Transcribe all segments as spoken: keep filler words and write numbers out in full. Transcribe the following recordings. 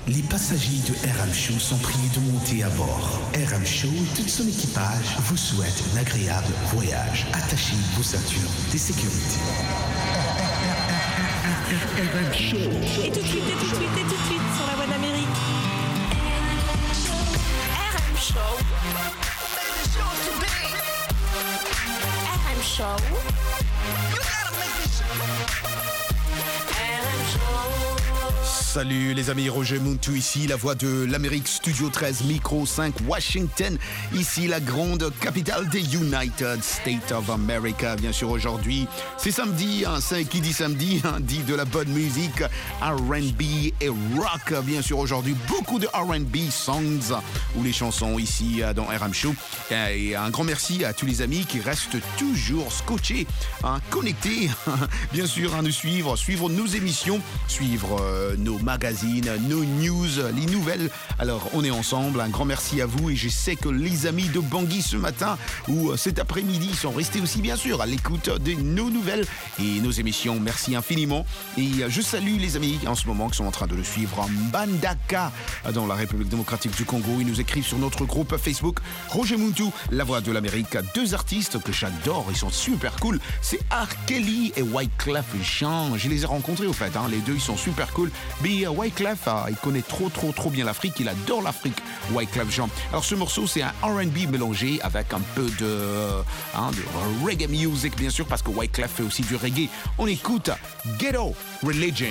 Les passagers de R M Show sont priés de monter à bord. R M Show et tout son équipage vous souhaitent un agréable voyage. Attachez vos ceintures de sécurité. R M Show. Et tout de suite, et tout de suite, et tout de suite sur la voie d'Amérique. R M Show. R M Show. Salut les amis, Roger Muntu ici, la voix de l'Amérique, Studio treize, Micro cinq, Washington, ici la grande capitale des United States of America. Bien sûr aujourd'hui, c'est samedi, hein, qui dit samedi, hein, dit de la bonne musique, R and B et rock. Bien sûr aujourd'hui, beaucoup de R and B songs ou les chansons ici dans R M Show. Et un grand merci à tous les amis qui restent toujours scotchés, hein, connectés, bien sûr, à nous suivre, suivre nos émissions, suivre euh, nos magazines, nos news, les nouvelles. Alors, on est ensemble. Un grand merci à vous. Et je sais que les amis de Bangui ce matin ou cet après-midi sont restés aussi, bien sûr, à l'écoute de nos nouvelles et nos émissions. Merci infiniment. Et je salue les amis en ce moment qui sont en train de le suivre en Mbandaka, dans la République démocratique du Congo. Ils nous écrivent sur notre groupe Facebook Roger Muntu, la voix de l'Amérique. Deux artistes que j'adore. Ils sont super cool. C'est R. Kelly et Wyclef Jean. Je les ai rencontrés, au fait. Hein. Les deux, ils sont super cool. Mais uh, Wyclef, uh, il connaît trop, trop, trop bien l'Afrique. Il adore l'Afrique, Wyclef Jean. Alors, ce morceau, c'est un R and B mélangé avec un peu de, hein, de reggae music, bien sûr, parce que Wyclef fait aussi du reggae. On écoute Ghetto Religion.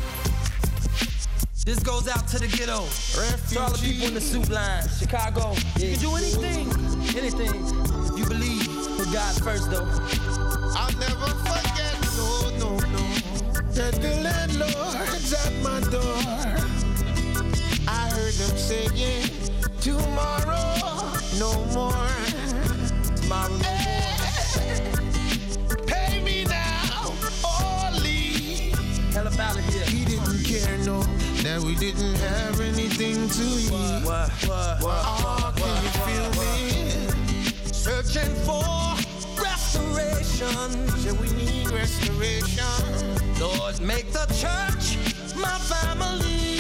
This goes out to the ghetto, Refugee. To all the people in the soup line, Chicago. Yeah. You can do anything, anything, if you believe in God first, though. I'll never forget, no, no, no, that the landlord's at my door. I heard them saying, tomorrow, no more. Tomorrow, no more. Pay me now, or leave. Hell about it here. He didn't care, no, that we didn't have anything to eat. What, what, what, oh, can what, you feel what, me? Searching for restoration. Yeah, we need restoration. Lord, make the church my family.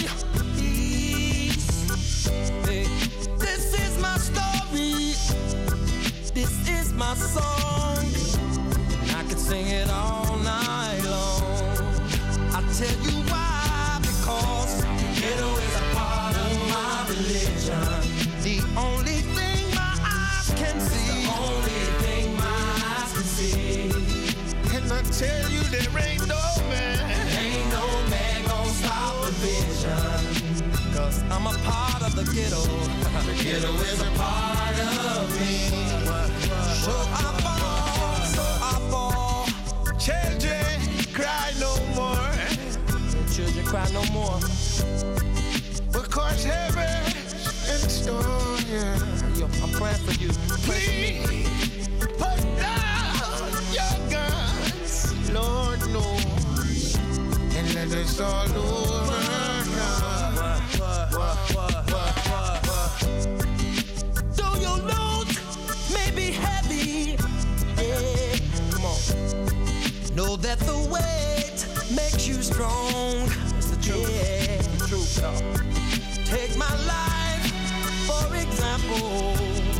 Hey, this is my story. This is my song. I could sing it all night long. I tell you why, because ghetto is a part of my religion. The only thing my eyes can see. The only thing my eyes can see. And I tell you there ain't no man. Ain't no man gon' stop the vision. Cause I'm a part of the ghetto. The ghetto is a part of me. So I fall, so I fall. Children cry no more. Children cry no more. Because heaven and storm, yeah. Yo, I'm praying for you. Pray for me. Put down your guns, Lord knows, and let us all overcome. What, what, what, what, what? Though your load may be heavy, yeah. Come on. Know that the weight makes you strong. It's the truth. Yeah. The truth, y'all. Take my life, for example.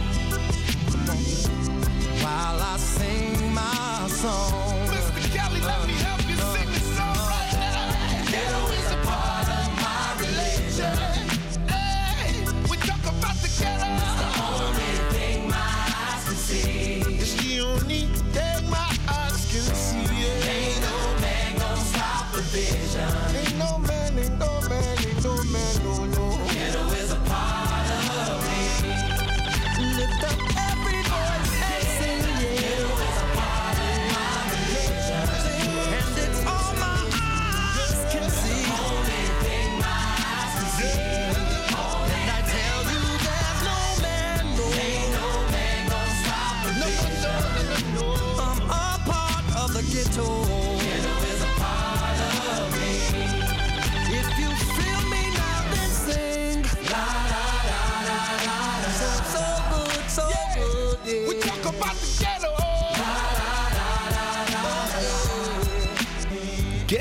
While I sing my song. Mister Kelly, let me help you uh, sing this song uh, right now. Ghetto is a part of my religion. Hey, we talk about the ghetto. It's the only thing my eyes can see. It's the only thing my eyes can see. Yeah. Ain't no man gon' stop the vision. Ain't no man, ain't no man, ain't no man, no, no. Ghetto is a part of me. Lift up every voice and sing, yeah. Ghetto is a part of my religion. And it's all my eyes can see. The only thing my eyes can see. And I tell you there's no man, no. Ain't no man gon' stop the vision. No, no, no, no. I'm a part of the ghetto. Ghetto is a part of me. If you feel me now, then sing. La la la la la la. So, so good, so yeah. good. Yeah. We talk about the ghetto. Ghetto is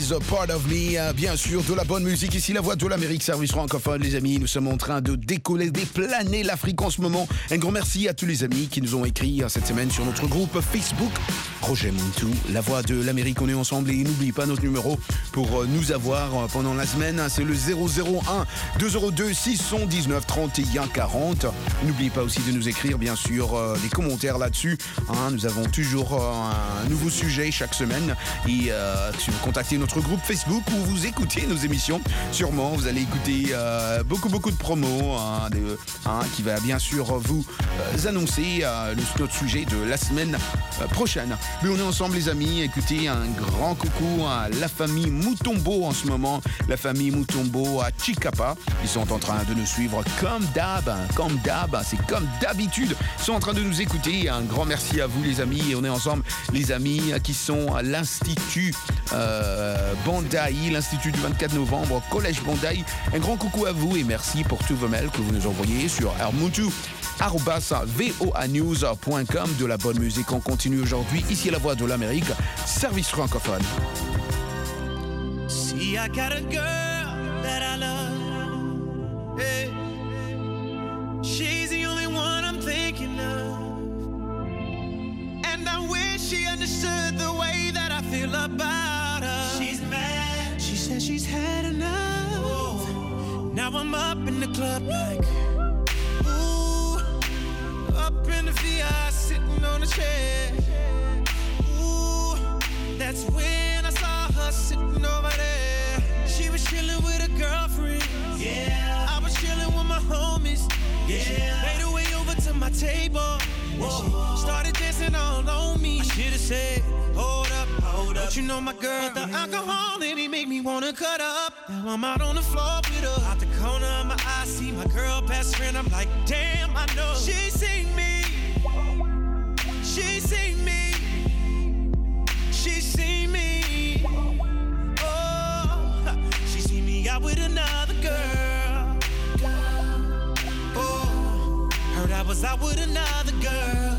is a part of me. Bien sûr, de la bonne musique. Ici, la voix de l'Amérique, service francophone, les amis. Nous sommes en train de décoller, déplaner l'Afrique en ce moment. Un grand merci à tous les amis qui nous ont écrit cette semaine sur notre groupe Facebook. Roger Montou, la voix de l'Amérique. On est ensemble et n'oublie pas notre numéro pour nous avoir pendant la semaine. C'est le zéro zéro un deux zéro deux six un neuf trente et un quarante. N'oubliez pas aussi de nous écrire, bien sûr, euh, des commentaires là-dessus. Hein, nous avons toujours euh, un nouveau sujet chaque semaine. Et euh, si vous contactez notre groupe Facebook ou vous écoutez nos émissions, sûrement vous allez écouter euh, beaucoup, beaucoup de promos hein, de, hein, qui va bien sûr vous euh, annoncer euh, le, notre sujet de la semaine euh, prochaine. Mais on est ensemble, les amis. Écoutez, un grand coucou à la famille Mutombo en ce moment. La famille Mutombo à Chikapa. Ils sont en train de nous suivre comme d'hab. Comme d'hab, c'est comme d'habitude. Ils sont en train de nous écouter. Un grand merci à vous, les amis. Et on est ensemble, les amis qui sont à l'Institut euh, Bandaï, l'Institut du vingt-quatre novembre, Collège Bandaï. Un grand coucou à vous et merci pour tous vos mails que vous nous envoyez sur armuntu arobase voa news point com. De la bonne musique, on continue aujourd'hui. Ici, la voix de l'Amérique, service francophone. See, I got a girl that I love. Hey. She's the only one I'm thinking of. And I wish she understood the way that I feel about her. She's mad. She says she's had enough. Whoa. Now I'm up in the club like, ooh, up in the V I, sitting on a chair. Ooh, that's when I saw her sitting over there. She was chilling with a girlfriend. Yeah, I was chilling with my homies. Yeah, she made her way over to my table. And she started dancing all on me. I should've said, hold up, hold up. Don't you know my girl? But the alcohol in me make me wanna cut up. Now I'm out on the floor with her. Out the corner of my eye, see my girl best friend. I'm like, damn, I know she seen me. She seen me. She seen me. Oh, she seen me out with another girl. Oh, heard I was out with another girl.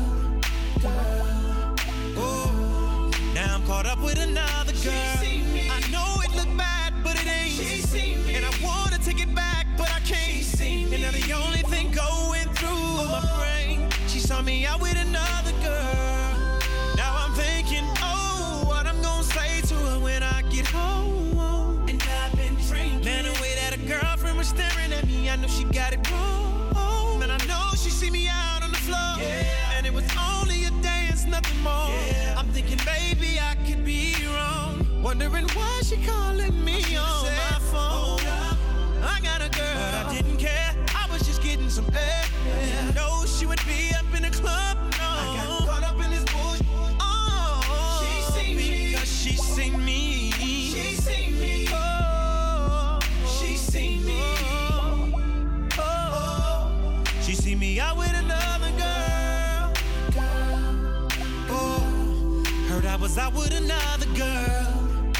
Oh, now I'm caught up with another girl. I know it look bad, but it ain't. She seen me. And I wanna take it back, but I can't. She seen me. And now the only thing going through my brain, she saw me out with another girl. Now I'm thinking, oh, what I'm gonna say to her when I get home. And I've been drinking. Man, the way that a girlfriend was staring at me, I know she got it wrong. Man, I know she see me out on the floor. Yeah. And it was only a dance, nothing more. Yeah. I'm thinking, baby, I could be wrong. Wondering why she calling me on said, my phone. I got a girl, but I didn't care. I was just getting some air. Yeah. No, she would be up in the club. No, I got caught up in this bullshit. Oh, she seen me because she seen me. She seen me. Oh, she seen me. Oh, oh, she seen me out with another girl. Oh, heard I was out with another girl.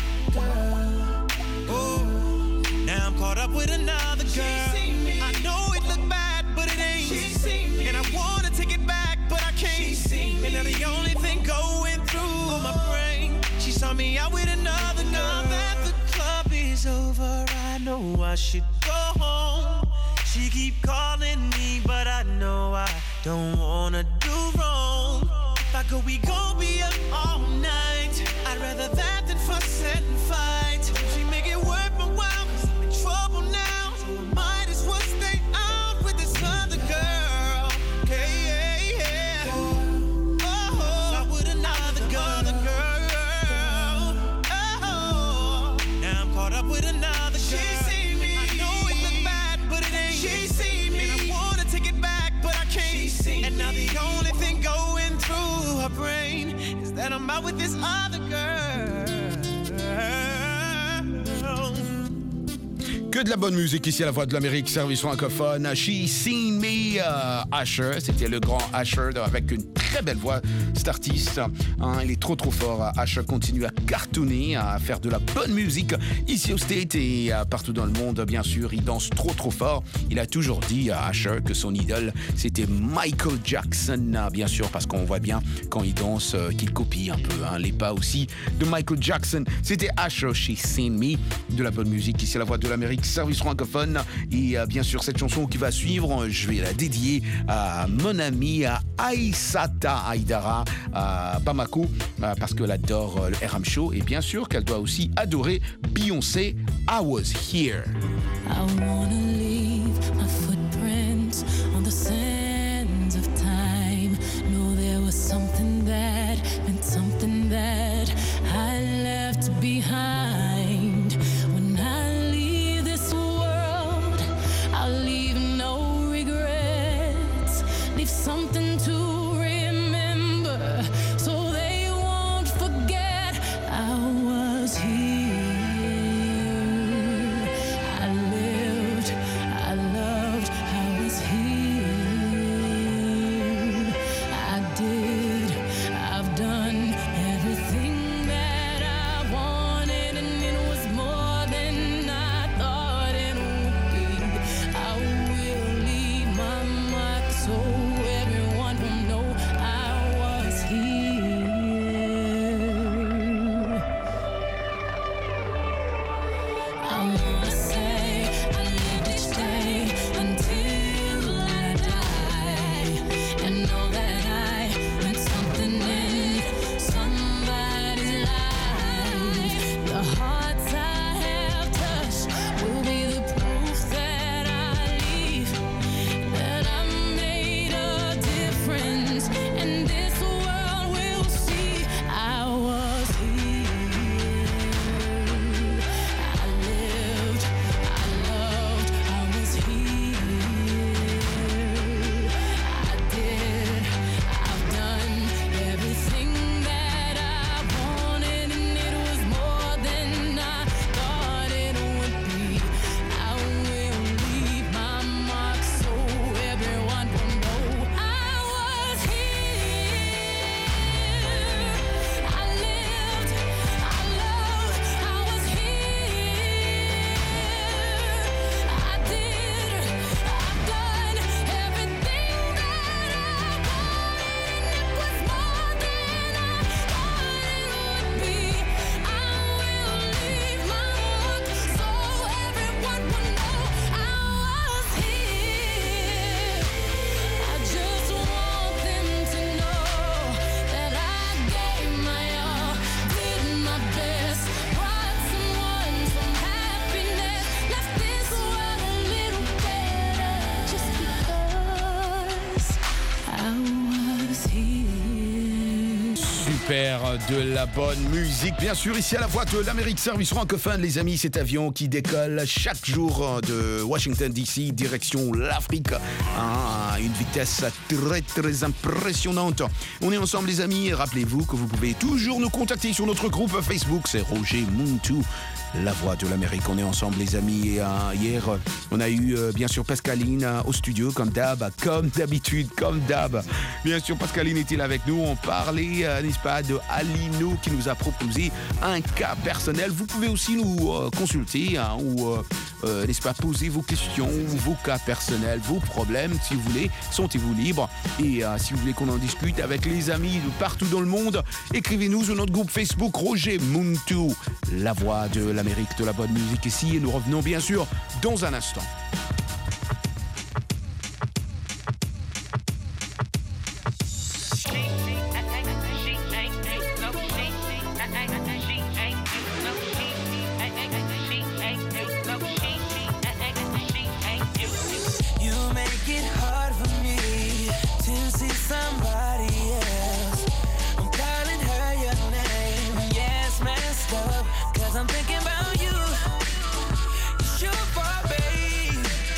Oh, now I'm caught up with another girl. I know it look bad, but it ain't. And I wanna take it back, but I can't. And now the only thing going through my brain, she saw me out with another girl. Now that the club is over, I know I should go home. She keep calling me, but I know I don't wanna do wrong. If I go, we gon' be up all night. I'd rather that than fuss and fight. She make it worth my while, cause I'm in trouble now. So I might as well stay out with this other girl. Hey, hey, yeah. Oh, oh, out with another girl. Oh, now I'm caught up with another girl. She seen me. I know it look bad, but it ain't. She seen me. And I wanna take it back, but I can't. She seen and now the only thing going through her brain is that I'm out with this other girl. Que de la bonne musique ici à la Voix de l'Amérique, service francophone. She Seen Me, uh, Usher. C'était le grand Usher avec une très belle voix, cet artiste. Hein, il est trop trop fort. Usher continue à cartonner, à faire de la bonne musique ici au States et uh, partout dans le monde. Bien sûr, il danse trop trop fort. Il a toujours dit à Usher que son idole c'était Michael Jackson. Uh, bien sûr, parce qu'on voit bien quand il danse uh, qu'il copie un peu hein, les pas aussi de Michael Jackson. C'était Usher, She Seen Me. De la bonne musique ici à la Voix de l'Amérique, service francophone. Et euh, bien sûr, cette chanson qui va suivre, je vais la dédier à mon amie à Aïssata Aïdara à Bamako, euh, parce qu'elle adore euh, le R M Show et bien sûr qu'elle doit aussi adorer Beyoncé, I Was Here. I wanna leave my footprints on the sands of time. No, there was something that meant something that I left behind. When I leave this world, I'll leave no regrets. Leave something to remember so they won't forget I was here. I lived, I loved, I was here. I did, I've done everything that I wanted, and it was more than I thought it would be. I will leave my mark so everyone will know I was here. I wanna say I lived each day until I die, and know that I meant something in somebody's life. The hearts I have touched will be the proof that I leave, that I made a difference, and this world will see I was here. I lived, I loved, I was here. I did, I've done everything that I wanted, and it was more than I thought it would be. I will leave my mark so everyone will know I was here. I lived, I loved, I was here. I did, I've done everything that I wanted, and it was more than I thought it would be. I will leave my mark so everyone will know I was here. I just want them to know that I gave my all, did my best, brought someone some happiness, left this world a little better, just because I was here. Super, de la bonne musique. Bien sûr, ici à la Voix de l'Amérique, service francophone, les amis, cet avion qui décolle chaque jour de Washington D C, direction l'Afrique, hein, à une vitesse très très impressionnante. On est ensemble, les amis, et rappelez-vous que vous pouvez toujours nous contacter sur notre groupe Facebook, c'est Roger Muntu. La Voix de l'Amérique, on est ensemble les amis et euh, hier on a eu euh, bien sûr Pascaline euh, au studio comme d'hab, comme d'habitude, comme d'hab. Bien sûr Pascaline était là avec nous, on parlait euh, n'est-ce pas de Alino qui nous a proposé un cas personnel. Vous pouvez aussi nous euh, consulter hein, ou euh, euh, n'est-ce pas poser vos questions, vos cas personnels, vos problèmes si vous voulez, sentez-vous libre et euh, si vous voulez qu'on en discute avec les amis de partout dans le monde, écrivez-nous sur notre groupe Facebook Roger Muntu, La Voix de l'Amérique, de la bonne musique ici et nous revenons bien sûr dans un instant. You make it hard for me to see somebody else. I'm calling her your name. Yes, messed up, cause I'm thinking about you. It's your fault, babe.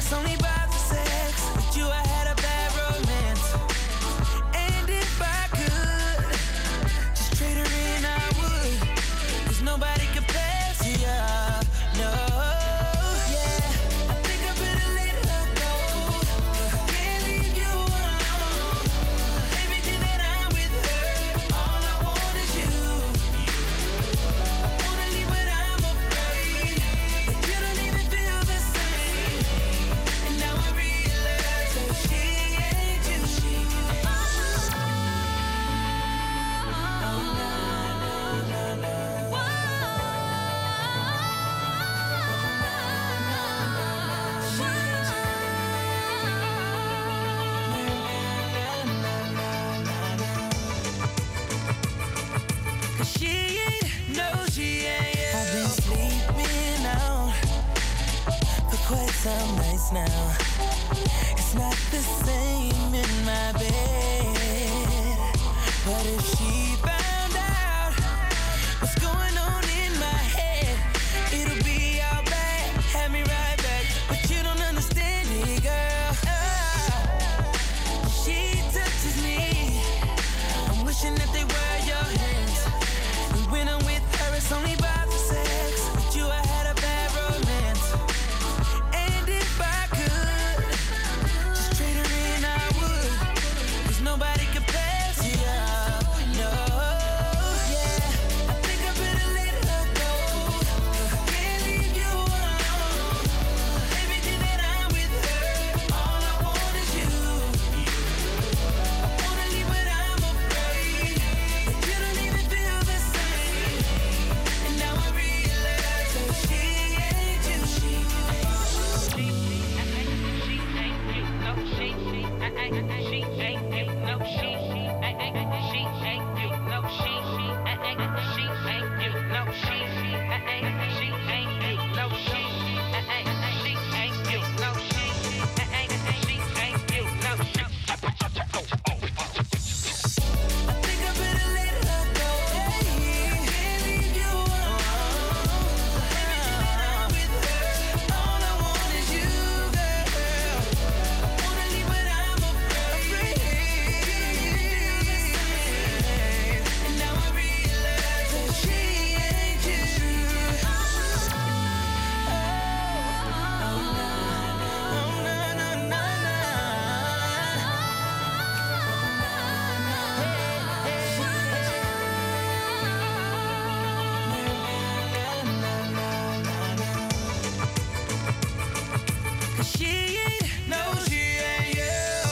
Paris only buys for sex. With you I had a bad romance. And if I could just trade her in, I would. Cause nobody compares to you. No. Yeah, I think I better let her go. Can't leave you alone. Everything that I'm with her, all I want is you. I wanna leave but I'm afraid that you don't even feel the same. And now I realize that she ain't you. She oh, no, no, no, no. Cause she ain't, no she ain't you. I've been sleeping out for quite some nights now. It's not the same in my bed. But if she found out what's going on in my head, it'll be all bad, have me right back. But you don't understand it, girl. Ah, she touches me, I'm wishing that they were your hands. And when I'm with her, it's only by the sex. With you, I had a bad romance. And if I could just trade her in, I would. Cause nobody compares to you. No. Yeah, I think I better let her go. Can't leave you alone. Everything that I'm with her, all I want is you. I wanna leave but I'm afraid that you don't even feel the same. And now I realize that she ain't you. She I think I better let her go. Can't leave you alone. Everything that I'm with her, all I want is you, girl. I wanna leave but I'm afraid. And now I realize that she ain't you. Oh, no, no, no, no, Cause she ain't, no, she ain't you.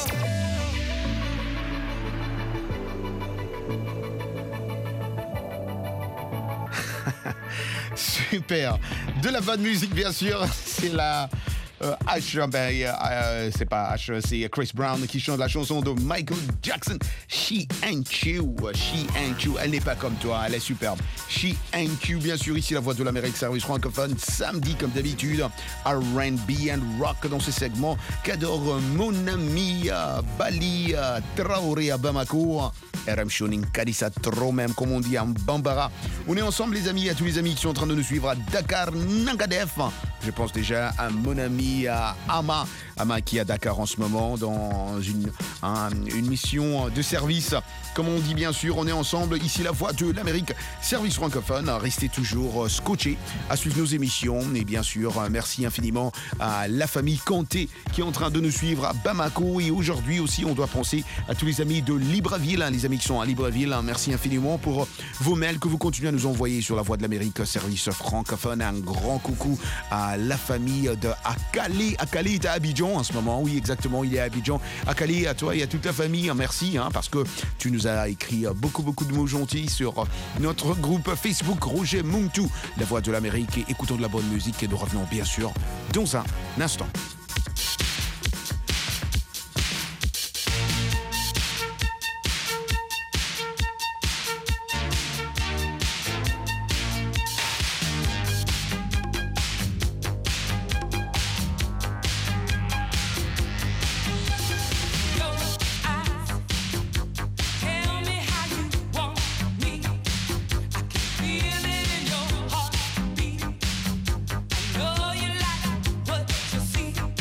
Super. De la bonne musique, bien sûr. C'est la euh, H. Ben, euh, c'est pas H, c'est Chris Brown qui chante la chanson de Michael Jackson. She ain't you. She ain't you. Elle n'est pas comme toi. Elle est superbe. She ain't you. Bien sûr, ici la voix de l'Amérique, service francophone. Samedi, comme d'habitude, R and B and rock dans ce segment qu'adore mon ami euh, Bali euh, Traoré à Bamako. R M Shoning Kadissa trop même, comme on dit en Bambara. On est ensemble, les amis, à tous les amis qui sont en train de nous suivre à Dakar, Nangadef. Je pense déjà à mon ami à Ama. Ama qui est à Dakar en ce moment dans une, un, une mission de service. Comme on dit bien sûr, on est ensemble. Ici la voix de l'Amérique, service francophone. Restez toujours scotchés à suivre nos émissions. Et bien sûr, merci infiniment à la famille Kanté qui est en train de nous suivre à Bamako. Et aujourd'hui aussi, on doit penser à tous les amis de Libreville, les amis qui sont à Libreville. Merci infiniment pour vos mails que vous continuez à nous envoyer sur la voix de l'Amérique, service francophone. Un grand coucou à la famille de Akale. Akale est à Abidjan en ce moment. Oui, exactement, il est à Abidjan. Akale, à toi et à toute la famille, merci hein, parce que tu nous as écrit beaucoup, beaucoup de mots gentils sur notre groupe Facebook Roger Muntu, la voix de l'Amérique. Et écoutons de la bonne musique et nous revenons bien sûr dans un instant. Feel it in your heartbeat. I know you like what you see.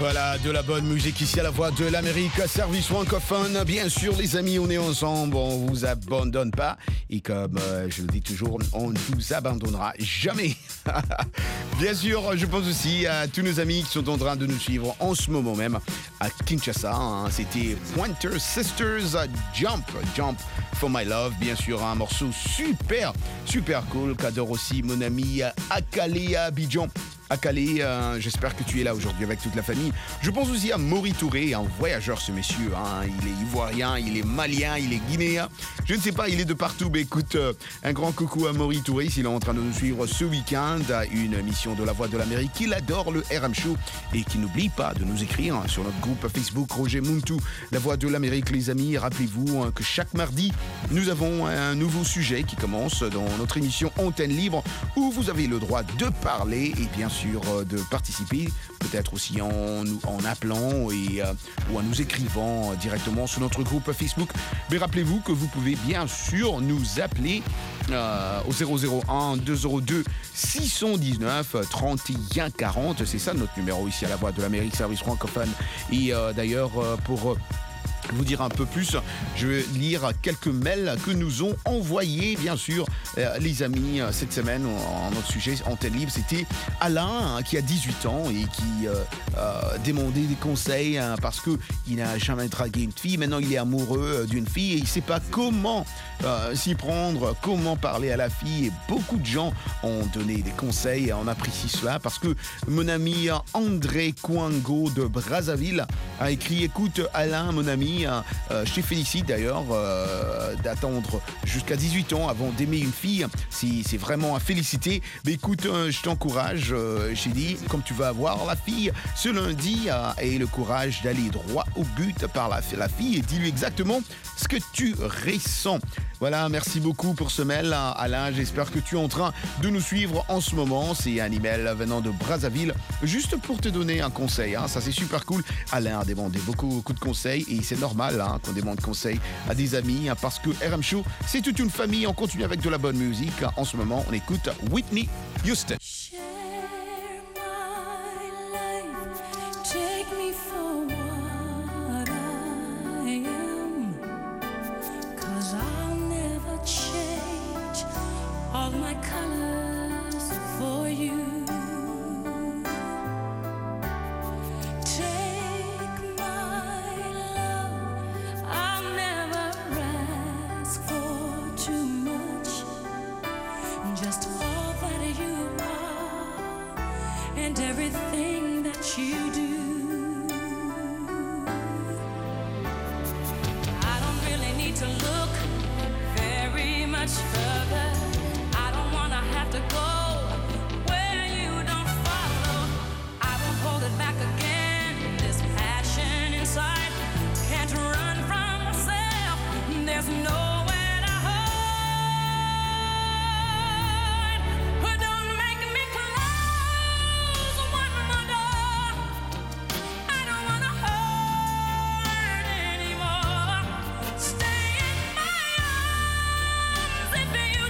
Voilà, de la bonne musique ici à la Voix de l'Amérique, service francophone. Bien sûr, les amis, on est ensemble, on vous abandonne pas. Et comme euh, je le dis toujours, on ne vous abandonnera jamais. Bien sûr, je pense aussi à tous nos amis qui sont en train de nous suivre en ce moment même à Kinshasa. Hein. C'était Pointer Sisters Jump, Jump for My Love. Bien sûr, un morceau super, super cool qu'adore aussi mon ami Akale Abidjan. Akale, euh, j'espère que tu es là aujourd'hui avec toute la famille. Je pense aussi à Maury Touré, un voyageur ce monsieur. Hein. Il est ivoirien, il est malien, il est guinéen. Je ne sais pas, il est de partout. Mais écoute, euh, un grand coucou à Maury Touré, s'il est en train de nous suivre ce week-end à une émission de la Voix de l'Amérique. Il adore le R M Show et qui n'oublie pas de nous écrire hein, sur notre groupe Facebook Roger Muntu, la Voix de l'Amérique. Les amis, rappelez-vous hein, que chaque mardi, nous avons un nouveau sujet qui commence dans notre émission Antenne Libre où vous avez le droit de parler et bien sûr de participer, peut-être aussi en, en appelant et, euh, ou en nous écrivant directement sur notre groupe Facebook. Mais rappelez-vous que vous pouvez bien sûr nous appeler euh, au zéro zéro un deux zéro deux six un neuf trente et un quarante. C'est ça notre numéro ici à la Voix de l'Amérique, service francophone. Et euh, d'ailleurs, euh, pour... Euh, vous dire un peu plus, je vais lire quelques mails que nous ont envoyés, bien sûr, euh, les amis, euh, cette semaine, en, en notre sujet Antenne Libre. C'était Alain, hein, qui a dix-huit ans et qui euh, euh, demandait des conseils hein, parce qu'il n'a jamais dragué une fille. Maintenant, il est amoureux d'une fille et il ne sait pas comment euh, s'y prendre, comment parler à la fille. Et beaucoup de gens ont donné des conseils et on apprécie cela parce que mon ami André Kwango de Brazzaville a écrit « Écoute, Alain, mon ami, Euh, je te félicite d'ailleurs euh, d'attendre jusqu'à dix-huit ans avant d'aimer une fille. C'est, c'est vraiment à féliciter. Mais écoute, euh, je t'encourage. Euh, j'ai dit, comme tu vas avoir la fille ce lundi, euh, aie le courage d'aller droit au but par la, la fille et dis-lui exactement ce que tu ressens. Voilà, merci beaucoup pour ce mail, Alain. J'espère que tu es en train de nous suivre en ce moment. C'est un email venant de Brazzaville, juste pour te donner un conseil. Hein. Ça, c'est super cool. Alain a demandé beaucoup, beaucoup de conseils et c'est normal hein, qu'on demande conseil à des amis hein, parce que R M Show, c'est toute une famille. On continue avec de la bonne musique. En ce moment, on écoute Whitney Houston. All my colors for you. Take my love, I'll never ask for too much. Just all that you are and everything that you do. I don't really need to look very much further. To go where you don't follow. I won't hold it back again. This passion inside can't run from myself. There's nowhere to hide. But don't make me close one more door. I don't wanna hurt anymore. Stay in my arms if you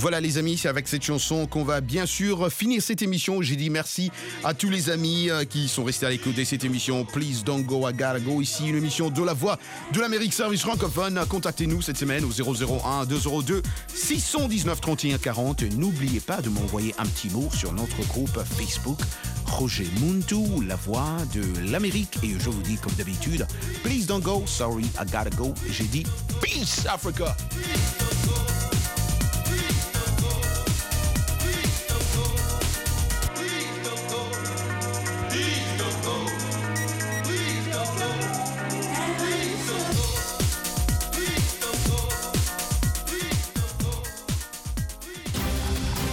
Voilà les amis, c'est avec cette chanson qu'on va bien sûr finir cette émission. J'ai dit merci à tous les amis qui sont restés à l'écoute de cette émission. Please don't go, I gotta go. Ici une émission de la voix de l'Amérique Service francophone. Contactez-nous cette semaine au zéro zéro un deux zéro deux six un neuf trente et un quarante. N'oubliez pas de m'envoyer un petit mot sur notre groupe Facebook Roger Muntu, la voix de l'Amérique. Et je vous dis comme d'habitude, please don't go, sorry, I gotta go. J'ai dit peace Africa. Please don't go.